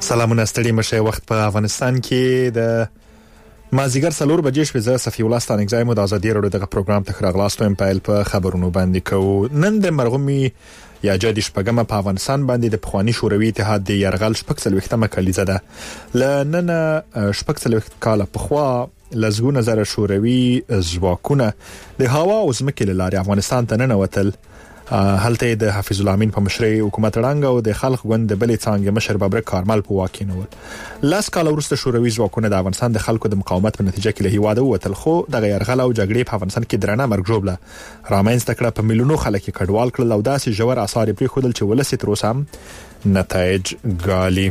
سلامونه ستړي مشه. وخت په افغانستان کې د مازیګر 4 بجې شوې. زه صفی الله ستانګزای مو د ازادي راډیو دغه پروګرام ته خراغلاستم په په خبرونو باندې کو. نن د مرغومي یا جدي شپږمه په افغانستان باندې د پخوانی شوروي اتحاد د يرغل شپږ کلیزه ده. لنن شپږ کاله پخوا لزګونه زره شوروي ځواکونه د هوا او ځمکې لارې افغانستان ته نه وتل. هلته د حفیظ الله امین په مشرۍ حکومت رنګ او د خلق غوند د بلې څنګه مشر بابر کارمل په واکینول. لاس کال وروسته شوروي ځواکونه د افغانستان د خلکو د مقاومت په نتیجه کې له هیواده وتل، خو د يرغل او جګړې په افغانستان کې درنه مرګ جوړه رامنځته کړه. په میلیونو خلک کډوال کړل او داسې جوړ آثار پرې خودل چې ولسی تر اوسه هم نتایج ګالي.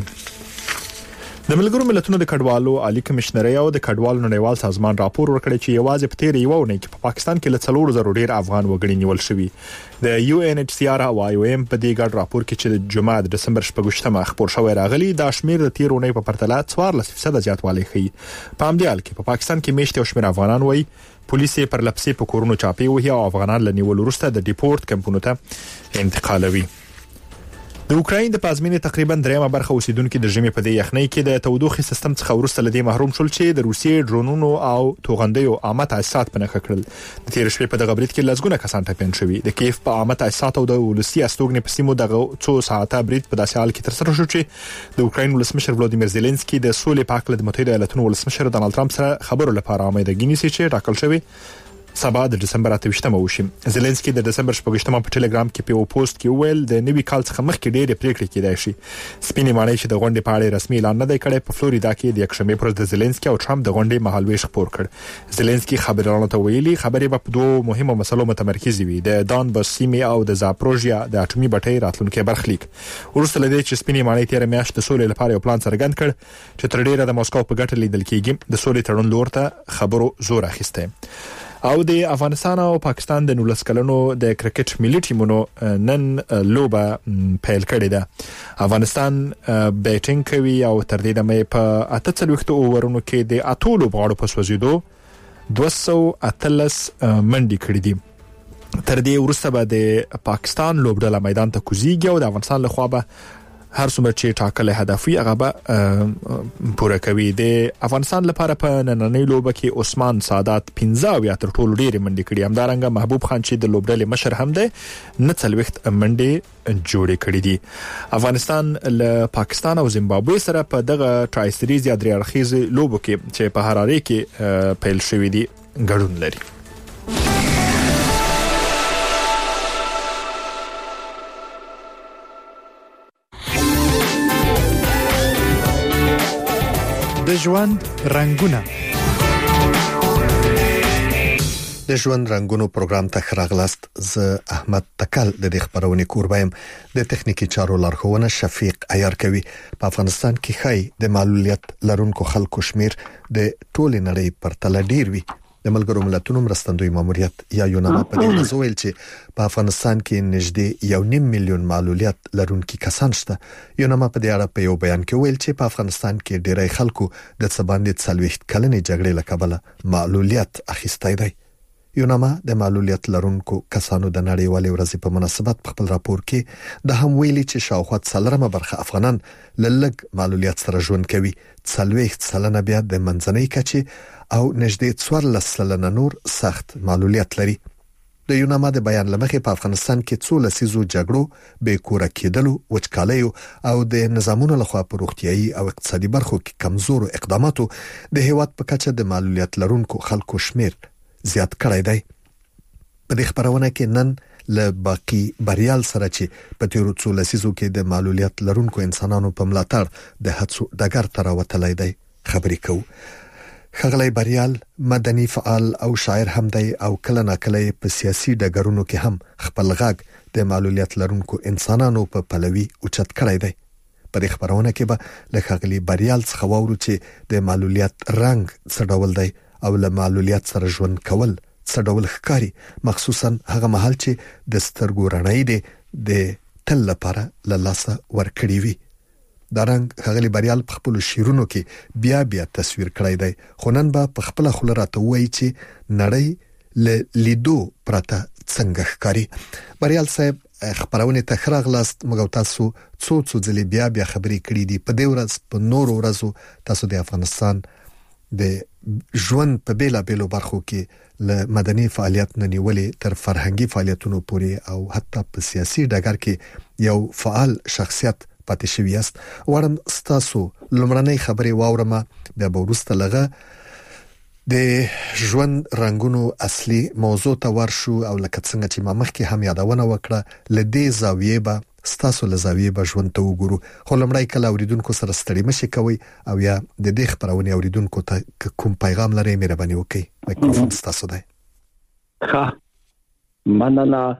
د ملګرو ملتونو د کډوالو عالی کمشنري او د کډوالو نړیوال سازمان راپور ورکړی چې یوازې په تیر یو ونه کې په پاکستان کې له 400 ډیر افغان وګړي نیول شوي. د UNHCR او IOM په دې ګډ راپور کې چې د جمعه د دسمبر 8 خبر شوی راغلی دا شمیر د تیر ونه په پرتله 14% زیاتوالی ښیي. په همدې حال کې په پاکستان کې میشته او شمیر افغانان وایي پولیس پر لپسې په کورونو چاپی وهي او افغانان لنیول وروسته د ډیپورت کمپونو ته انتقالوي. د اوکراین د پازمینې تقریبا درېمه برخه اوسیدونکو د ژمي په دې یخنۍ کې د تودوخې سیستم څخه ورسته لدی محروم شول چې د روسیې ډرونونو او توغندیو عامه تاسیسات په نخښه کړل. د تیر شپې په دغه برید کې لزګونه کسان ټپین شوي. د کیف په عامه تاسیسات او د ولسی استوګنې په سیمو دغه څو ساعته برید په داسې حال کې تر سره شو چې د اوکراین ولسمشر ولادیمیر زيلنسکي د سولې په اړه د متحده ایالاتونو ولسمشر ډانلډ ټرمپ سره خبرو لپاره امیدګي نیسي چې ټاکل شوی سبا د دسمبر 28 وشي. زيلنسکي د دسمبر 28 په ټلګرام کې په پوسټ کې ویل د نوي کال څخه مخکې ډېرې پریکړې کېدای شي. سپینې معنی چې د غونډې په اړه رسمي اعلان نه دی کړی. په فلوریدا کې د یکشنبه پر ورځ د زيلنسکي او ټرمپ د غونډې مهالويش خبر کړ. زيلنسکي خبرونه ته ویلي خبرې په دوه مهمو مسلو متمرکز وي: د دانباس سیمې او د زاپروژیا د اټومي بټۍ راتلونکي برخلیک. ورسره لدی چې سپینې معنی تیر میاشت د سولې لپاره یو پلان څرګند کړ چې تر ډیره د مسکو په ګټه لیدل کېږي. د سولې تړون لور ته خبرو زور اخیسته. او د افغانستان او پاکستان د 19 کلنو د کرکټ ملي ټیمونو نن لوبه پیل کړې ده. افغانستان بیټینګ کوي او تر دې دمه په 48 اوورونو کې د اتولو بغاړو په سوزیدو 213 منډي کړې دي. تر دې وروسته به د پاکستان لوبډله میدان ته کوزيږي او د افغانستان لخوا به هر څومره چې ټاکلې هدف وي هغه به پوره کوي. د افغانستان لپاره په نننۍ لوبه کې عثمان سادات 15 یا تر ټولو ډېر منډي کړي. همدارنګه محبوب خان چې د لوبډلې مشر هم دی 49 منډي جوړې کړې دي. افغانستان له پاکستان او زیمبابوې سره په دغه ټرای سیریز یا درې اړخیزه لوبو کې چې په هراره کې پیل شوې دي ګډون لري. د ژوند رنگونه د ژوند رنگونو پروګرام ته خراغلاست. ز احمد تکل د دې خبرونې کوربایم. د تخنیکی چارو لارښوونه شفیق عیار کوي. په افغانستان کې خای د معلولیت لرونکو خلکو شمیر د ټول نړۍ پر تل ډیر وي. د ملګرو ملتونو مرستندوی ماموریت یا یوناما په دې ویل چې په افغانستان کې نږدې 1.5 میلیون معلولیت لرونکي کسان شته. یوناما په دې اړه په یو بیان کې ویل چې په افغانستان کې ډیری خلکو د څباندې 40 کلنې جګړې لکبله معلولیت اخیستی دی. یوناما د معلولیت لرونکو کسانو د نړیوالې ورځې په مناسبت په خپل راپور کې د هم ویلي چې شاوخوا 4 برخه افغانان لږ معلولیت سره ژوند کوي. 40% بیا د منځنۍ کچې او نږدې 14% نور سخت معلولیت لري. د یوناما د بیان لمخې په افغانستان کې څو لسیزو جګړو، بې کوره کېدلو، وچکالیو او د نظامونو لخوا په روغتیايي او اقتصادي برخو کې کمزورو اقداماتو د هیواد په کچه د معلولیت لرونکو خلکو شمیر زیات کړی دی. په دې خبرونه کې نن له باقی بریال سره چې په تیرو څو لسیزو کې د معلولیت لرونکو انسانانو په ملاتړ د هڅو ډګر ته راوتلی دی خبرې کوو. ښاغلی بریال مدني فعال او شاعر هم دی او کله ناکله په سیاسي ډګرونو کې هم خپل غږ د معلولیت لرونکو انسانانو په پلوي اوچت کړی دی. په دې خبرونه کې به له ښاغلي بریال څخه واورو چې د معلولیت رنګ څه ډول دی او له معلولیت سره ژوند کول څه ډول ښکاري، مخصوصا هغه مهال چې د سترګو رڼایي د تل لپاره له لاسه ورکړي وي. دا رنګ ښاغلي بریال په خپلو شعرونو کې بیا تصویر کړی دی، خو نن به په خپله خوله راته ووایي چې نړۍ له لیدو پرته څنګه ښکاري. بریال صاحب خبرونه تخراغ لاست موږ تاسو څو ځلې بیا خبرې کړې دي په دې ورځ په نور ورځو تاسو د افغانستان د ژوند په بیلابېلو برخو کې له مدني فعالیت نه نیولې تر فرهنګي فعالیتونو پورې او حتی په سیاسي ډګر کې یو فعال شخصیت پاتې شوی است. ورم تاسو لمړنۍ خبرې واورم بیا ورسته لغه د ژوند رنگونو اصلي موضوع ته ورشو او لکه څنګه چې ما مخکې هم یادونه وکړه لدې زاویې به ستاسو له زاویې به ژوند ته وګورو. خو لمړی کله اوریدونکو سره ستړي مشي کوي او یا د دې خبرونه اوریدونکو ته کوم پیغام لري مهرباني وکړئ. میکروفون ستاسو دی. ښه مننه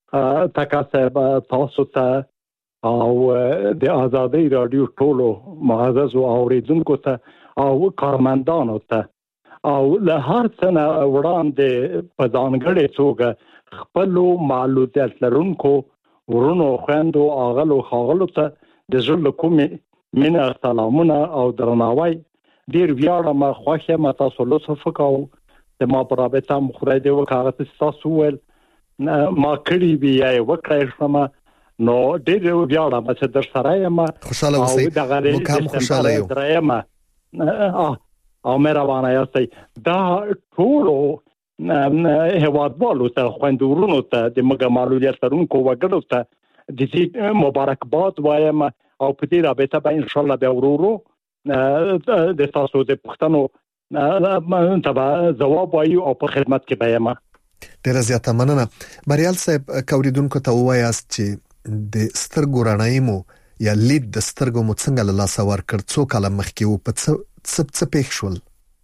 تاسو ته او د آزادۍ رادیو ټولو معزز اوریدونکو ته او کارمندانو ته او له هر څه نه وړاندې په ځانګړې توګه خپل معلومات لرونکو ورونو خويندو اغلو خاغلو ته د زړه کومې مینه سلامونه او درناوی ډیر ویاړم خوښه ما تاسو له صفقاو د ما په رابطه مخړې دی وکړه تاسو ول ما کړی بیا وکړای شم نو ډیر ویاړم چې در سره یم خوشاله اوسئ مکم خوشاله یو او مهربانه یاستئ دا ټولو هوادوالو ته خوندورونو ته د مګمالولیت لرونکو وګړو ته د دې مبارکباد وایم او په دې رابطه به ان شاء الله به ورورو د تاسو د پښتنو تبع جواب وایو او په خدمت کې به یم. ډیره زیاته مننه. بریال صاحب کوریدونکو ته وایاست چې د سترګو رڼایمو یا لید د سترګو مو څنګه له لاسه ورکړ څو کاله مخکې و په څه پېښ شول؟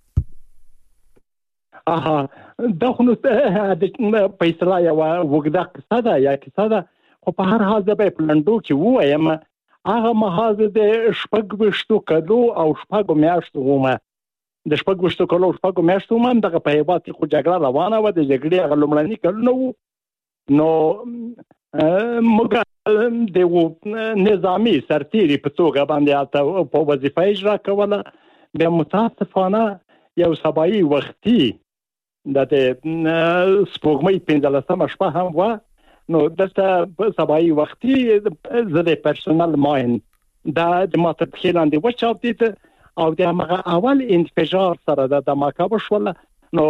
دا خو نو د پیسلا یو وګدا قصه ده یا کیسه ده خو په هر حال به پلانډو کې وایم هغه مهاز د شپږ کلو او شپږ میاشتو ومه د شپږ کلو او شپږ میاشتو ومه دغه په هیواد کې خو جګړه روانه و د جګړې هغه لومړني کلونه نو موږ د نظامی سرتیری په توګه باندې په وظیفه اجرا کوله به متاسفانه یو سبایی وختي د سپوږمۍ 15 شپه هم و نو دلته سبایی وختي زده پرسونل ماین دا د ماته خلاندې وچاپتي او د هغه اول انفجار سره د دماکه وشول نو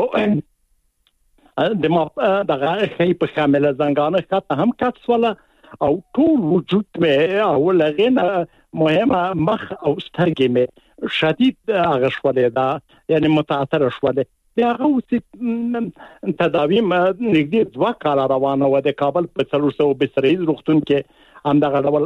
د ما دغه خې په کامله زنګانه خط هم کټ ولا او ټول وجود مې او لغینه مهمه مخ او سترګې مې شدید غشولې دا یعنی متاثر شولې بیا غوښتي تداوی نږدې 2 کال روانه و د کابل په 320 روغتون کې همدغه ډول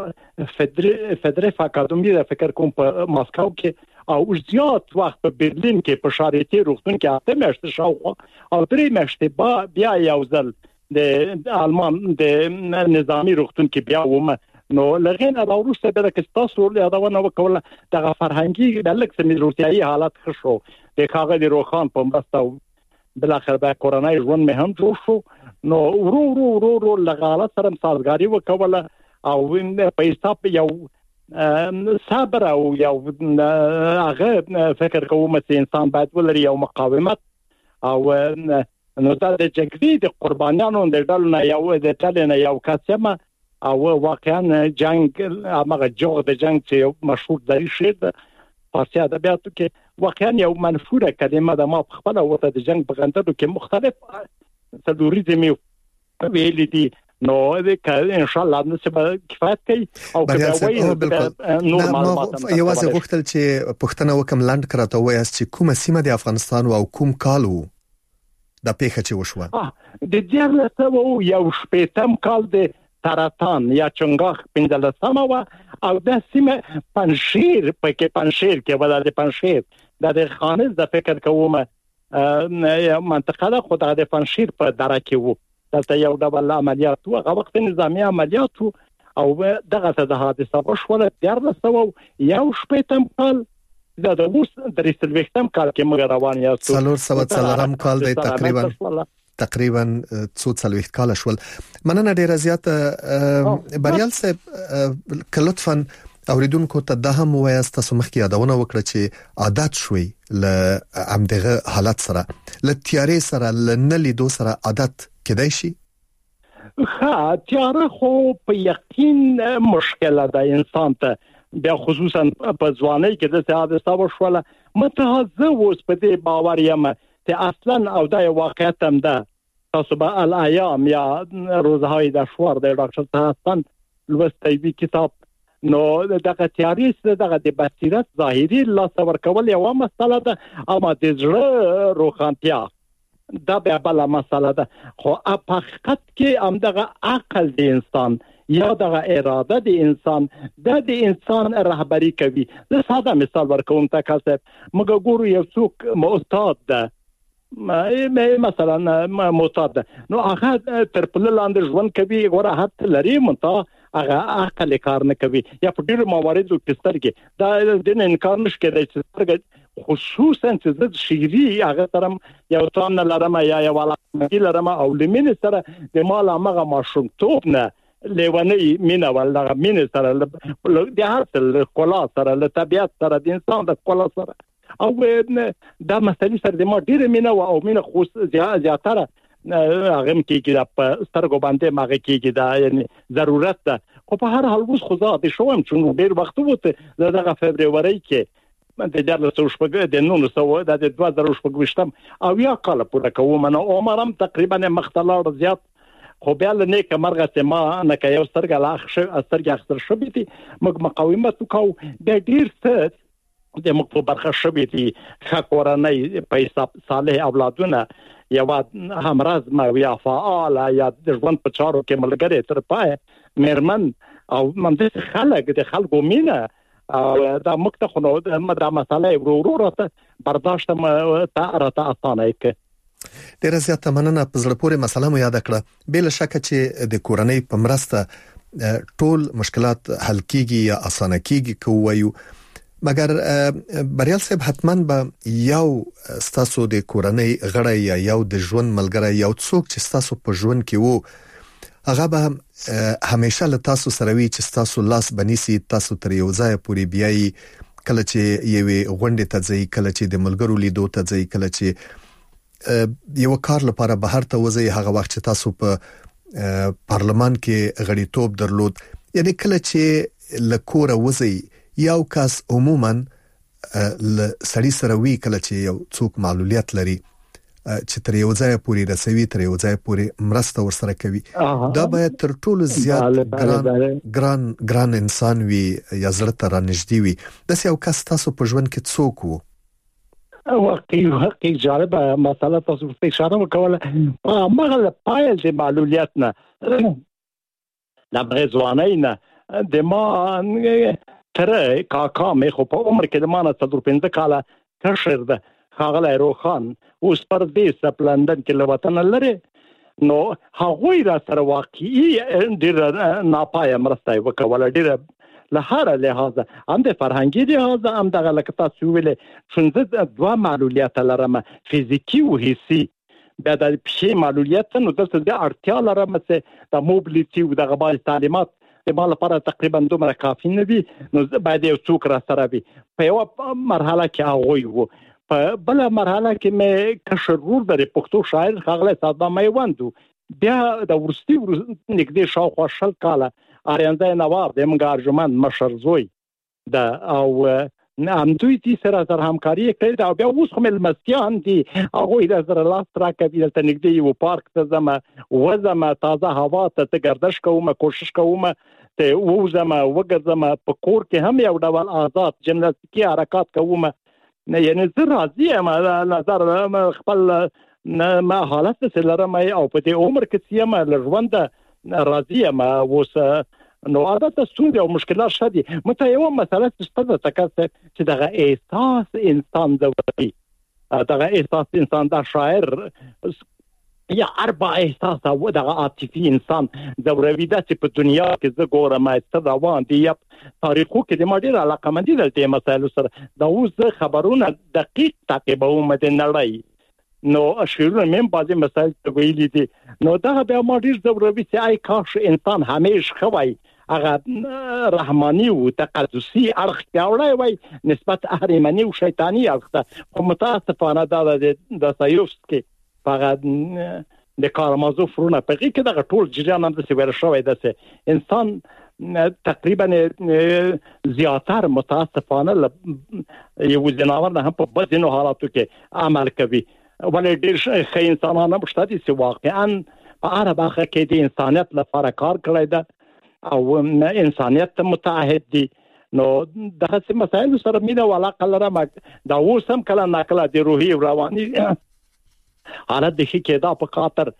فدرف اکاډمي د فکر کوم په ماسکو کې او زیات وخت په برلین کې په شارټي روغتون کې 8 میاشتې شاوخوا او 3 میاشتې بیا یو ځل د آلمان د نظامی روغتون کې بیا ومه نو لغینه راوروسته د کستاسو له یادونه وکوله د فرهنګي د لکسمي روتیاي حالت خشو د کاغذ روخان په مرسته بل اخر به کورونای ژوند مې هم جوړ شو نو ورو لغاله سره سازګاری وکوله او په حساب یو صبر او یو هغه فکر کوم چې انسان باید ولري یو مقاومت او نو دا د جګړې د قربانیانو د ډول نه یو کسمه او واقعا جنگ هغه جوړ د جنگ چې مشهور دی شید پارسي ادبیاتو کې واقعا یو منفوره کلمه د ما خپل ورته د جنگ په غندلو کې مختلف تدوریزم ویل دي نو ان شاء الله نسبه کفایت کوي او نور معلومات یوازې غوښتل چې پښتنه وکم لاند کراته وایي چې کومه سیمه د افغانستان او کوم کالو د پیښه چې وشوه د 1918 کال د تراتان یا چنګاخ 15 و او د سیمه پنشیر کې ولادت پنشیر د خانز د فکر کومه منطقه د خدای د پنشیر په دره کې وو دلته یو ډول عملیات و هغه وخت نظامی عملیات او دغه د حادثه وشوله 1918 کال دا د اوس د رسلوختم کال کې موږ روان یو 300 کال د تقریبا څو څلويخت کال شول. مننه ډیره زیاته بریال صاحب کلطفن اوریدونکو ته د هم وایست تاسو مخکې یادونه وکړه چې عادت شوي ل امدغه حالت سره ل تیارې سره ل نلیدو سره عادت کېدای شي تیاره خو په یقین مشکله ده انسان ته بیا خصوصا په ځوانۍ کې د حادثه وشوله متهزه اوس په دې باور یم چې اصلا او دا واقعیت هم ده تاسو به الایام یا روزهای دشوار د ډاکټر حسن لوستی وی کتاب نو دغه تیاریست دغه د بصیرت ظاهري لاس ورکول یو مسله ده اما د زړه روښانتیا دا به بل مسله ده خو په حقیقت کې هم دغه عقل د انسان یا دغه اراده د انسان د انسان رهبری کوي زه ساده مثال ورکوم تاسو موږ ګورو یو څوک استاد ده مثلا معتاد نو هغه تر په لاندې ژوند کوي ګوره هر لري مونته هغه عقل کار نه کوي یا په ډیرو مواردو کې سترګې دا د انکار نشي کېدای چې سترګې خصوصا چې د شعري هغه ترم یو تام نه لرم یا یو علاقه لرم او لمن سره د مال هغه ماشومتوب نه لیونی مینا ول دغه مين سره د هر کلا سره له طبيعت سره د انسان د کلا سره او دا مسلې سره د ما ډیره مینا او مینا خو زیاتره هغه کېږي په سترګو باندې ماغه کېږي دا یعنی ضرورت ده خو په هر حال اوس خو زه د شوم چې ډیر وخت وته دغه فبرवरी کې د جرله شپږ د 900 د 2018 او یا کال پوره کوم نو عمرم تقریبا مختلار زیات خو بیا له نیک مرغه ته ما نه کې یو سترګه لاخ سترګه اخر شو بيتي موږ مقاومت وکاو د ډیر څه د موږ په برخه شو بيتي خاورنۍ پیسې صالح اولادونه یا همراز ما یا فعال یا د ژوند په چارو کې ملګری تر پای مېرمن او منځ خلک د خلکو مینه دا مکتخنو د مسالې ورور ته برداشت ته اسانه کې ډیره زیاته مننه په زړه پورې مسله مو یاد کړه بل شک چې د کورنۍ په مرسته ټول مشکلات حل کیږي یا اسانه کیږي کوو مګر بریال صاحب حتمن به یو ستاسو د کورنۍ غړی یا یو د ژوند ملګری یو څوک چې ستاسو په ژوند کې وو هغه به همیشه له تاسو سره وي چې تاسو لاس بنيسي تاسو تر یو ځای پورې بیاي کله چې یوې غونډې ته ځي کله چې د ملګرو لیدو ته ځي کله چې یو کار لپاره بهر ته وځي هغه وخت چې تاسو په پارلمان کې غړیتوب درلود یعنی کله چې لکوره وځي یو کس عموما سړی سره وی کله چې یو څوک معلولیت لري چې تر یو ځای پورې رسوي تر یو ځای پورې مرسته ورسره کوي دا باید تر ټولو زیات ګران انسان وي یا زړه ته رانږدې وي د یو کس تاسو په ژوند کې څوک وو واقعي جالب مسله تاسو په اشاره وکوله مغه پایل د معلولیت نه د برزوانه نه د ما تر کاکا مې خو په عمر کې د مانه 15 کاله کشر ده خاغله روخان اوس پر دې سپ لندن کې لوطن لري نو هغه را سره واقعي ډیر ناپای مرسته وکوله ډیر له هر لحاظه هم د فرهنګي لحاظه هم د غلطه سویلې څنګه دوه معلولیت لرم فزیکی او حسي بیا د پښې معلولیت نو دلته د اړتیا لرم چې د موبیلیټي او د غبال تعلیمات د مال لپاره تقریبا دومره کافي نه وي نو باید یو څوک را سره وي په یو مرحله کې هغه وو په بل مرحله کې مې کشرور د پښتو شاعر خغله صدام میوندو بیا د ورستي نږدې شاوخوا شل کاله اریانځای نواب د منګارجمن مشر زوی دا او نعم دوی دې سره تر همکاري کوي دا بیا اوس هم المسيان دي هغه د زر لاس راکوي د نږدې یو پارک ته زما وزما تازه هوا ته گردش کوم کوشش کوم ته وزما وګزما په کور کې هم یو ډول آزاد جمناستیکي حرکت کوم نه یعنی زه راضي یم نظر خپل ما حالت سره مې او په دې عمر کې سیم لژوند راضي یم اوس نو عادت ستونزې او مشکلات شدي مته یو مسله ستاسو تکاسه چې دغه احساس انسان زوري دغه احساس انسان د شاعر یا اربع احساس او دغه عاطفي انسان زوروي د په دنیا کې زه ګورم چې روان دي تاریخو کې د ماډیر علاقه مندي د مسایلو سره دا اوس خبرونه دقیق تعقیبوم د نړۍ نو اشیرونه مې بعضی مسایل ویلي دي نو دا بیا ماډیر زوروي چې آی کاش انسان همیش خوای هغه رحماني او تقدسي اړخ پیاوړی وای نسبت اهریمنی او شیطانی اړخ ته خو متاسفانه دا د سایوفسکي فقط د کارمازو فرونه په کې دغه ټول جریان هم د سیور شوی د انسان تقریبا زیاتره متاسفانه یو جناور نه په بدینو حالاتو کې عمل کوي ولې ډېر ښه انسانان هم شته چې واقعا په هر برخه کې د انسانیت لپاره کار کړی ده او انسانیت ته متعهد دي نو دغه مسایل سره مینه او علاقه لرم دا اوس هم کله ناکله د روحي او رواني حالت د ښه کېدا په خاطر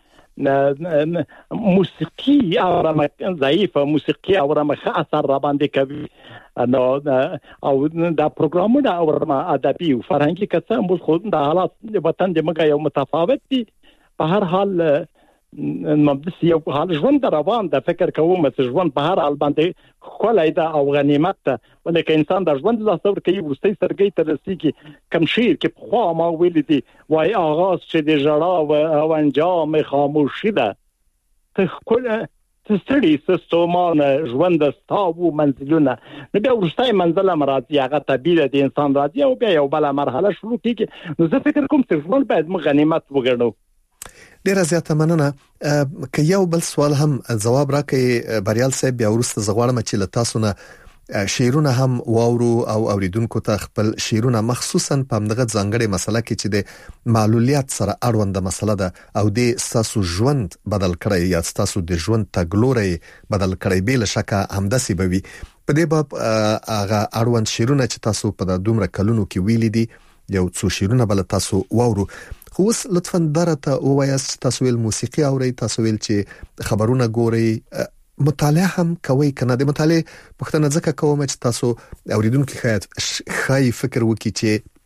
موسیقي او ضعیفه موسیقي او ښه اثر را باندې کوي نو او دا پروګرامونه او ادبي او فرهنګي کڅه موږ خو د حالات د وطن د مګا یو متفاوت دي په هر حال مبدس یو حال ژوند روان د فکر کوم چې ژوند په هر حال باندې خولای دا او غنیمت ده ولکه انسان د ژوند لا صبر کوي ورستي سرګي تر رسیږي کم شیر کې خو ما ویل دي وای آغاز چې د جړا او انجام خاموشي ده ته ستړي سستومان ژوند ستاو منزلونه نو بیا ورستي منزل مرادي هغه طبيعه د انسان راځي او بیا یو بل مرحله شروع کیږي نو زه فکر کوم چې ژوند باید غنیمت وګڼو ډیر زیاته مننه که یو بل سوال هم جواب راکړي بریال صاحب بیا ورسته زغواړم چې لتاسو نه شیرونه هم واورو او اوریدونکو ته خپل شیرونه مخصوصا په دغه ځانګړي مسله کې چې د معلولیت سره اړوند مسله ده او د تاسو ژوند بدل کړی یا تاسو د ژوند تګلوري بدل کړی بل شکه همداسي بوي په دې باب هغه اړوند شیرونه چې تاسو په دومره کلونو کې ویلي دي یو څو شیرونه بل تاسو واورو خو اوس لطفاً درته ووایاست تاسو ویل موسیقي اوري تاسو ویل چې خبرونه ګوري مطالعه هم کوي کنه د مطالعه پښتنه ځکه کوم چې تاسو اوریدونکو خای فکر وکړي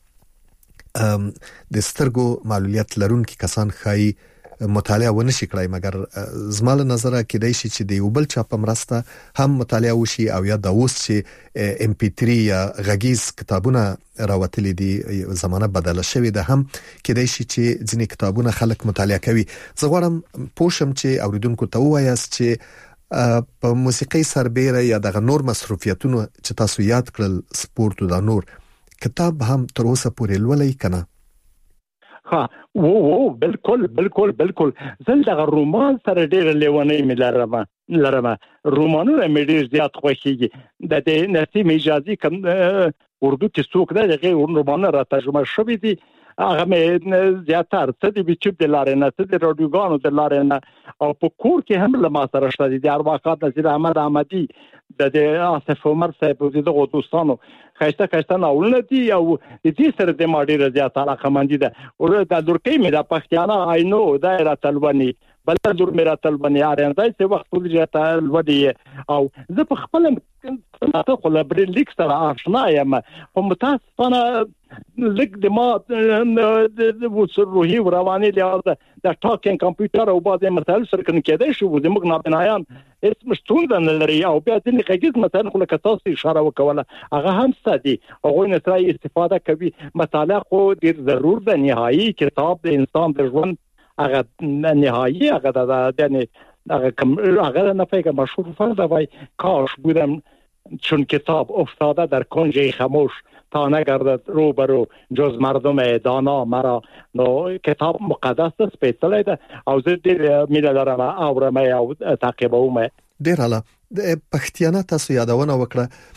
چې د سترګو معلولیت لرونکي کسان خای مطالعه ونشي کړای مګر زماله نظر کې دی چې د یو بل چا په مرسته هم مطالعه وشي او یا د اوس چې MP3 یا غږیز کتابونه راوتلي دي زمانه بدله شوې ده هم کې دی چې ځینې کتابونه خلک مطالعه کوي زه غواړم پوښم چې اوریدونکو ته وایاست چې په موسیقي سربېره یا د نور مصروفیتونو چې تاسو یاد کړل سپورت او د نور کتاب هم تر اوسه پورې لولای کنه ها وو بالکل زل دغه رومان سره ډېر لیونی ملرم رومانونه مې ډېر زیات خوښیږي د نسیم حجازي کوم اردو کې څوک ده دغه رومانونه را ترجمه شوی دي هغه مې زیاتره څه د یوټیوب د لارې نه څه د رادیوګانو د لارې نه او په کور کې هم له ما سره شته دي ارواحات نصیر احمد احمدي د آصف عمر صاحب او دغه دوستانو خاصه ناولونه دي او د دې سره د ماډي زیات علاقه مندي ده او د لورکې مې د پښتانه آینو دایره تلونی بل دور میرا تلونی اړندای چې وخت ټول جاته لودي او زه په خپل ته خو لبري لیک سره آشنا یم په متاسفانه لیک د ما د روحي او رواني له د ټاکینګ کمپیوټر او بعضې مسایل سره کنه کېدای شو د موږ نابنایان هیڅ مشتون نه لري او بیا د غږیز مثلا خو لکه تاسو اشاره وکوله هغه هم ستدي هغه نه ترای استفاده کوي مطالعه خو ډیر ضرور ده نهایی کتاب د انسان د ژوند هغه نهایی هغه د یعنی هغه نه فکر مشهور فرض وای کاش بودم چون کتاب افتاده در کنج خاموش تا نگردد روبرو جز مردم دانا مرا نو کتاب مقدس است سپیڅلی ده او زه ډېر مینه لرم اورم او تعقیبوم ډېر اعلی د پښتانه تاسو یادونه وکړه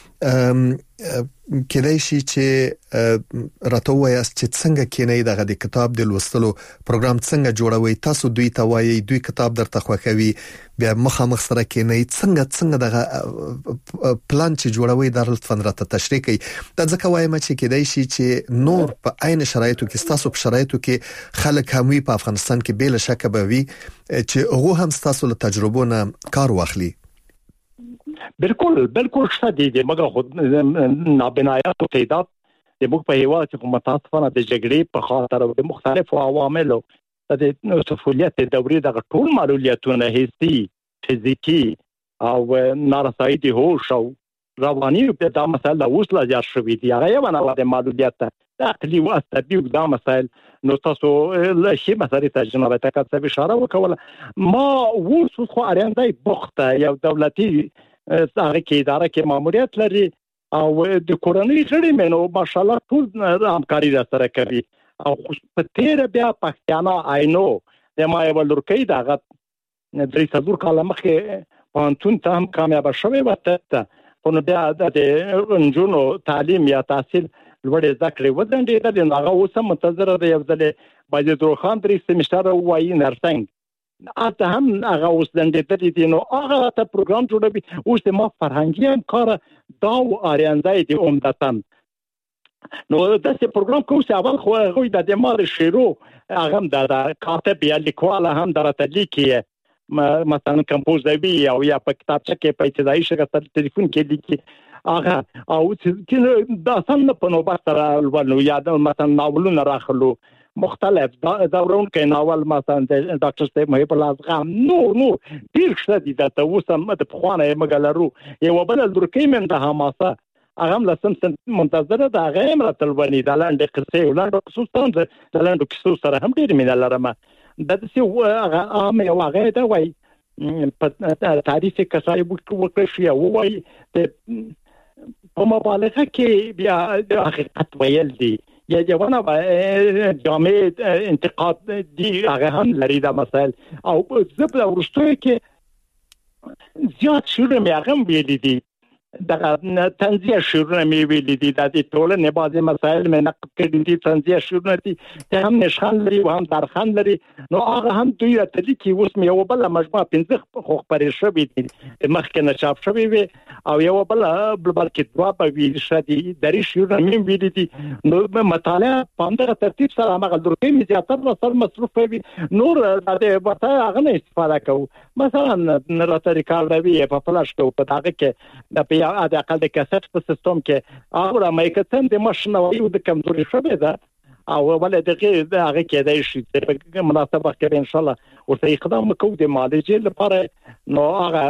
کېدای شي چې راته وایاست چې څنګه کېنئ دغه د کتاب د لوستلو پروګرام څنګه جوړوي تاسو دوی ته وایي دوی کتاب درته خوښوي بیا مخامخ سره کېنئ څنګه دغه پلان چې جوړوي در لطفاً راته تشریح کړئ دا ځکه وایم چې کېدای شي چې نور په عین شرایطو کې تاسو په شرایطو کې خلک هم وي په افغانستان کې بل شک به وي چې هغه هم تاسو له تجربو نه کار واخلي بالکل شته دي مګر خود نابنایات تعداد د موږ په هیواد کې متاسفانه د جګړې په خاطر او د مختلفو عواملو د طفولیت دورې د ټول معلولیتونه حسي فزیکی او نارسایی د هوش او رواني په دا مسله اوس لا جار شوې دي هغه یو نه د معلولیت د عقلي او عصبي دا مسایل نو تاسو له شي مسالې ته جناب ته کاڅه اشاره وکوله ما اوس خو اړیندای بوخته یو دولتي هغه کې اداره کې ماموریت لري او د کورنۍ غړي مینو ماشاءالله ټول همکاري سره کوي او په تیر بیا پښتانه آینو د ما یو لورکۍ دغه 3 کال مخکې پانتون ته هم کامیاب شوی وته خو نو بیا د انجونو تعلیم یا تحصیل لوړ زده کړې ودرېدل د هغه اوس منتظر دی یو ځل باید درخان 3 سیمستر وایي نرسنګ اته هم هغه اوس دندې دي نو هغه ته پروګرام جوړوي اوس ما فرهنګي هم کار دا او اریانځای دي عمدتاً نو داسې پروګرام کوم چې اول خو غوي د مال شیرو هغه د کاتب یا لیکوال هم درته لیکي مثلا کمپوزوي او یا په کتابچه کې په ابتدایي شکل ټلیفون کې لیکي هغه او چې دا څنګه په نوبت سره ولنو یا مثلا ناولونه راخلو مختلف دورون کې ناول مثلا د ډاکټر صاحب محب الله ازغام نو ډیر ښه دي دا اوس هم د خوانه مګلرو یو بل درکې من د حماسه هغه لسم منتظر ده هغه مرتل ونی د لاندې قصې ولانډو خصوصا د لاندې قصو سره هم ډیر مینه لرم د څه هغه عام یو هغه دا وای په تاریخ کې کسای وکړي شي او وای په مبالغه کې بیا د حقیقت ویل دي یا جوانه جامع انتقاد دي هغه هم لري دا مسائل او زبل ورستوي کې زیات شوره مې هغه ویلي دي دغه تنزیه شورونه می ویلي دي د ټولنې بعضي مسایل مې نقد کړي دي تنزیه شورونه دي ته هم نشان لري او هم درخان لري نو هغه هم دوی ته لیکي اوس مې یو بل مجموعه 15 خو خبرې شوې دي مخکې نه چاپ شوې وي او یو بل بلکې دوا په ویل شدي درې شورونه مې ویلي دي نو مطالعه په همدغه ترتیب سره هغه درکې مې زیاتره سره مصروف وي نور د وته هغه نه استفاده کوو مثلا راته ریکارډوي په فلاش کې په هغه کې د یا د اقل د کیسټ په سیستم کې هغه مایکتن د ماشینوي د کمزوري شوه ده او ولې دغه هغه کې د شي په مناسبه کې ان شاء الله ورته اقدام وکړو د معالجې لپاره نو هغه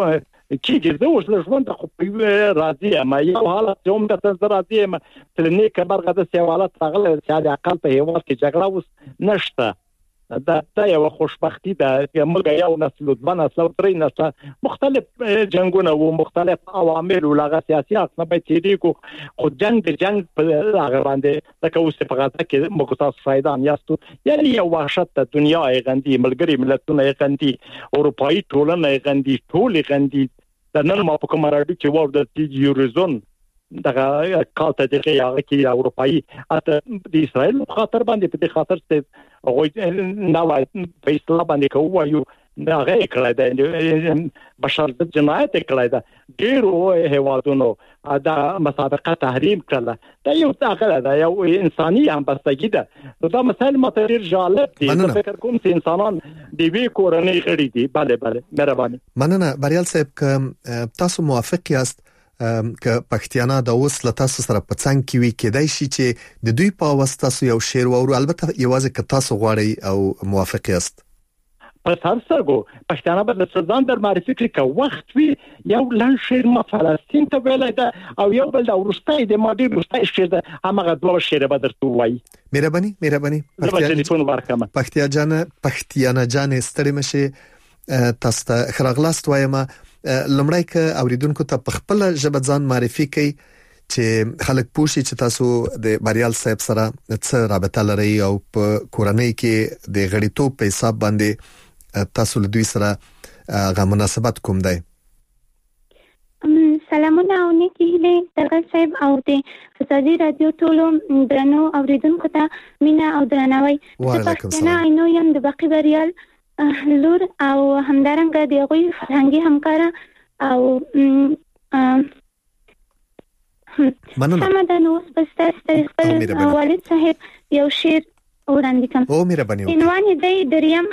کېږي زه اوس له ژوند خو راضي یم یو حالت هم د تنظر راضي یم تل نه کبرغه د سوالات راغله چې د اقل په هیواد کې جګړه اوس نشته دا یو خوشبختی ده موږ یو نسل د نسل او درې نسل مختلف جنگونه او مختلف عوامل او لغه سیاسي حق نه پېټې کو خو جنگ په هغه باندې د کوڅه په غاټه کې موږ تاسو فائدان یاستو یعنی یو وحشت د دنیا غندي ملګری ملتونه غندي اروپאי ټولنه غندي ټول غندي د نن ما په کومه راډیو کې وو د یوروزون دغه کالته دغه هغه کې اروپאי اته د اسرائیل خاطر باندې په خاطر څه هغه نو په اسلام باندې کوو دا هغه کړه د بشر د جنایت کړه دا ډیرو هیوادونو دا مسابقه تحریم کړه دا یو ځکه دا یو انساني همبستګي ده دا مسائل ماتریر جالب دي فکر کوم چې انسانان د وی کورنۍ غړي دي bale مهرباني مننه بریال صاحب تاسو موافق یاست که پښتیانا د اوس له تاسو سره په څنګ کې وی کېدای شي چې د دوی په واسطه یو شعر وورو البته یوازې که تاسو غواړئ او موافق یاست په تاسو پښتانه به ځان در معرفي کړي که وخت وي یو لن شعر ما فلسطین ته ویلای دا او یو بل د ورستای د ماډي ورستای شعر د هغه دوه شعر به درته وایي مهرباني ټلیفون ورکړم پښتیانا جان ستړي مشه تاسو ته خراغلاست وایم لمړی که اوریدونکو ته په خپل ژبه ځان معرفي کړئ چې خلک پوښي چې تاسو د بریال صاحب سره څه رابطه لرئ او په کورنۍ کې د غړیتوب په حساب باندې تاسو له دوی سره غو مناسبت کوم دی سلامونه او نیکی هیله درغل صاحب او د ازادي رادیو ټولو درنو اوریدونکو ته مینا او درناوی وعلیکم نو یم د باقی بریال لور او همدارنګه د غوي فرهنګي همکار او سمدن اوس بستر خپل والد صاحب یو شعر وړاندې کوم او مهرباني عنوان دی دریم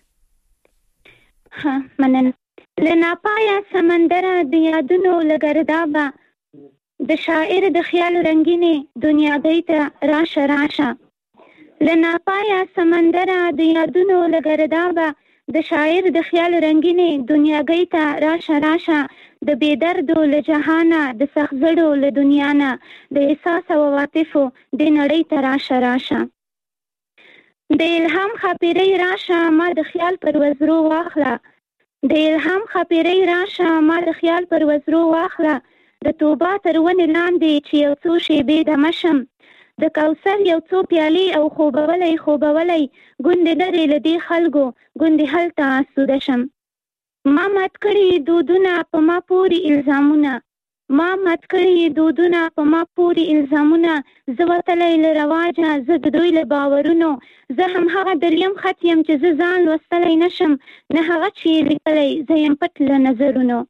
خط منن لنا پایا سمندر د یادونو لګردابا د شاعر د خیال رنگینه دنیا دیته راشه لنا پایا سمندر د یادونو لګردابا د شاعر د خیال رنگینه دنیاګۍ ته راشه د بیدردو له جهانه د سخزړو له دنیا نه د احساس او عاطفو د نړۍ ته راشه د الهام خاطرې راشه ما د خیال پر وزرو واخله د الهام خاطرې راشه ما د خیال پر وزرو واخله د توبه تر ونې لاندې چې یو څو شېبې د مشم د کوثر یو څو پیالې او خوبولی ګوندې لرې له دې خلکو ګوندې هلته آسوده شم. ما مات کړي دودونه په ما پورې الزامونه زه وتلی له رواجه، زه د دوی له باورونو، زه هم هغه دریم خط یم چې زه ځان لوستلی نشم، نه هغه چې یې لیکلی، زه یم پټ له نظرونو.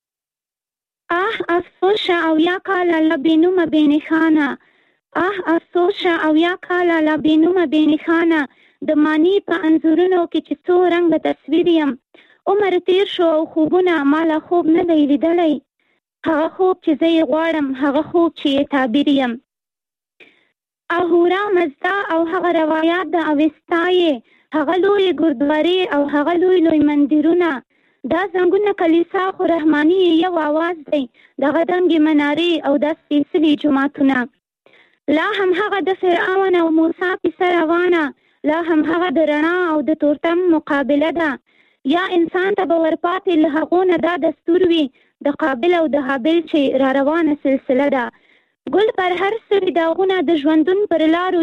افسوس شه او یا کاله له بېنومه بېنښانه د معنی په انځورونو کې چې څو رنګه تصویر یم. عمر تیر شو او خوبونه مالا خوب نه دی لیدلی، هغه خوب چې زه یې غواړم، هغه خوب چې یې تعبیر یم. اهورا مزدا او هغه روایات د اوستا یې، هغه لوی ګردوارې او هغه لوی مندرونه، دا زنګونه کلیسا خو رحماني یو آواز دی، دغه دنګې منارې او دا سپېڅلي جوماتونه. لا هم هغه د فرعون او موسی کیسه روانه، لا هم هغه د رڼا او د تورتم مقابله ده. یا انسان ته به ورپاتې له هغو نه دا دستور وي د قابل او د حابل چې را روانه سلسله ده. ګل پر هر سوي داغونه د ژوندون پر لارو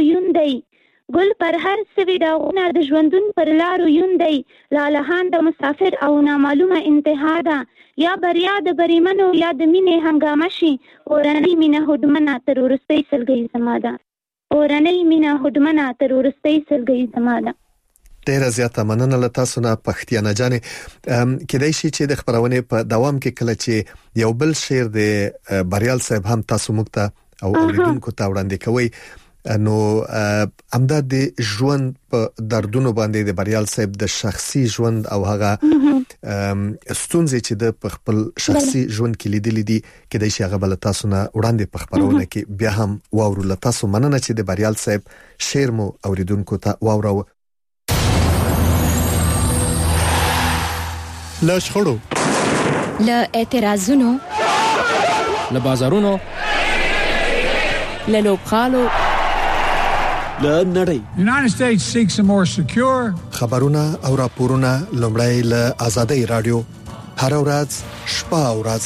یون دی، لالهان د مسافر او نامعلومه انتها ده. یا بریا د بریمنو یا د مینې هنګامه شي، اورنۍ مینه هډمنه تر وروستۍ سلګۍ زما ده. ډیره زیاته مننه له تاسو نه پښتیانه جانې. کېدای شي چې د خبرونې په دوام کې کله چې یو بل شعر د بریال صاحب هم تاسو موږ ته او اوریدونکو ته وړاندې کوي، نو همدا د ژوند په دردونو باندې د بریال صاحب د شخصي ژوند او هغه ستونزې چې د خپل شخصي ژوند کې لیدلې دي، کېدای شي هغه بل تاسو نه وړاندې په خبرونه کې بیا هم واورو. له تاسو مننه چې د بریال صاحب شعر مو اوریدونکو ته واورو. له شخړو، له اعتراضونو، له بازارونو، له لوبغالو، له نړۍ. United States seeks a more secure. خبرونه او راپورونه لومړی له آزادۍ رادیو، هر ورځ شپه او ورځ.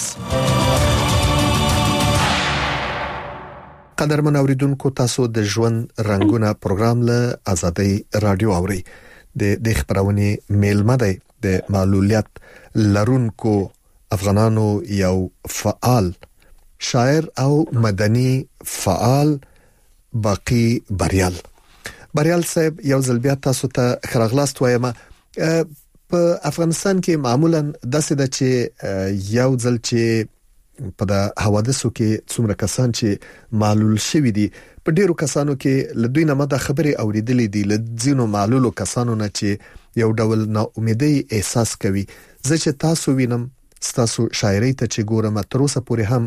قدرمن اوریدونکو، تاسو د ژوند رنگونه پروګرام له آزادۍ رادیو اوري. د خبرونه میلمه دی د معلولیت لرونکو افغانانو یو فعال شاعر او مدني فعال باقی بریال صاحب، یو ځل بیا تاسو ته خراغلاست وایم. په افغانستان کې معمولا داسې ده چې یو ځل چې په د حوادثو کې څومره کسان چې معلول شوي دي، په ډیرو کسانو کې له دوی نه مده خبرې اوریدلې دي، له ځینو معلولو کسانو نه چې یو ډول نا امیدي احساس کوي. زه چې تاسو وینم، تاسو شاعرۍ ته چې ګورم، تر اوسه پورې هم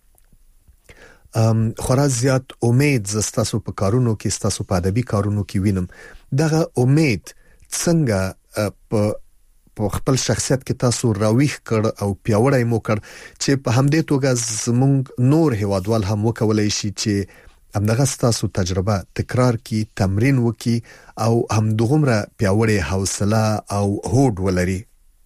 خورا زیات امید زستاسو په کارونو کې، تاسو په ادبي کارونو کې وینم. دغه امید څنګه په خپل شخصیت کې تاسو راويخ کړ او پیاوړی مو کړ چې په همدې توګه زموږ نور هیوادوال هم وکولای شي چې همدغه تاسو تجربه تکرار کی، تمرین وکي او هم دغمره پیاوړی حوصله او هوډ ولري.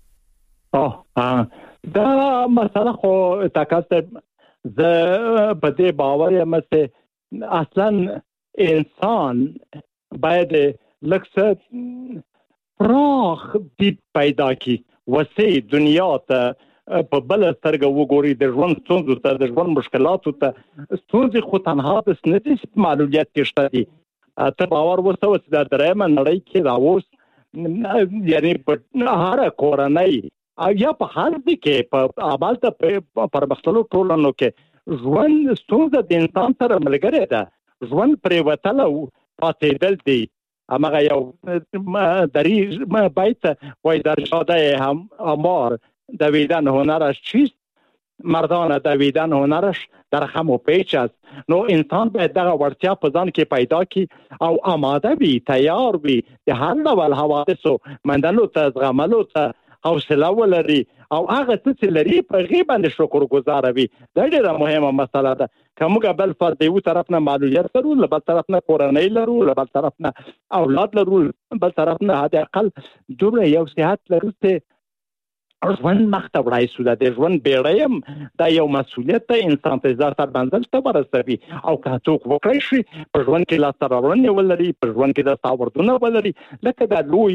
دا مسله خو تکاسب زه په دې باور یم چې اصلا انسان باید لکه پراخ دید پیدا کی، وسیع دنیا ته په بل سترګه وګوري، د ژوند ستونزو ته، د ژوند مشکلاتو ته. ستونزې خو تنها د سنتي معلولیت کې شته دي. ته باور وسو چې د درېمه نړۍ کې راوس، یعنی په هر کورنۍ یا په هر ځای کې په آبالته پر مختلفو ټولنو کې ژوند ستونزه د انسان سره ملګری ده. ژوند پرې وتل او پاتېدل دي. امغه یو دری بیت وای در شاده هم امار دویدن هنرش چیست؟ مردان دویدن هنرش در خم و پیچ است. نو انسان باید دغه وړتیا په ځان کې پیدا کی او آماده وي، تیار وي د هر ډول حوادثو مندلو ته، زغملو ته حوصله ولري او هغه څه لري په غیبه شکر گزار وي. دا ډیره مهمه مسله ده. کومه بل فرد یو طرف نه معلولیت لرو، بل طرف نه کورنۍ لرو، بل طرف نه اولاد لرو، بل طرف نه حد اقل دومره یو صحت لرو چې ژوند مخته وړای سو د ژوند بیړیم دا یو مسولیت ته انسان ته ځار تر منځل ته ورسوي او که څوک وکړي شي په ژوند کې لا سره ورنه ولري په ژوند کې د ساوردونه ولري لکه د لوی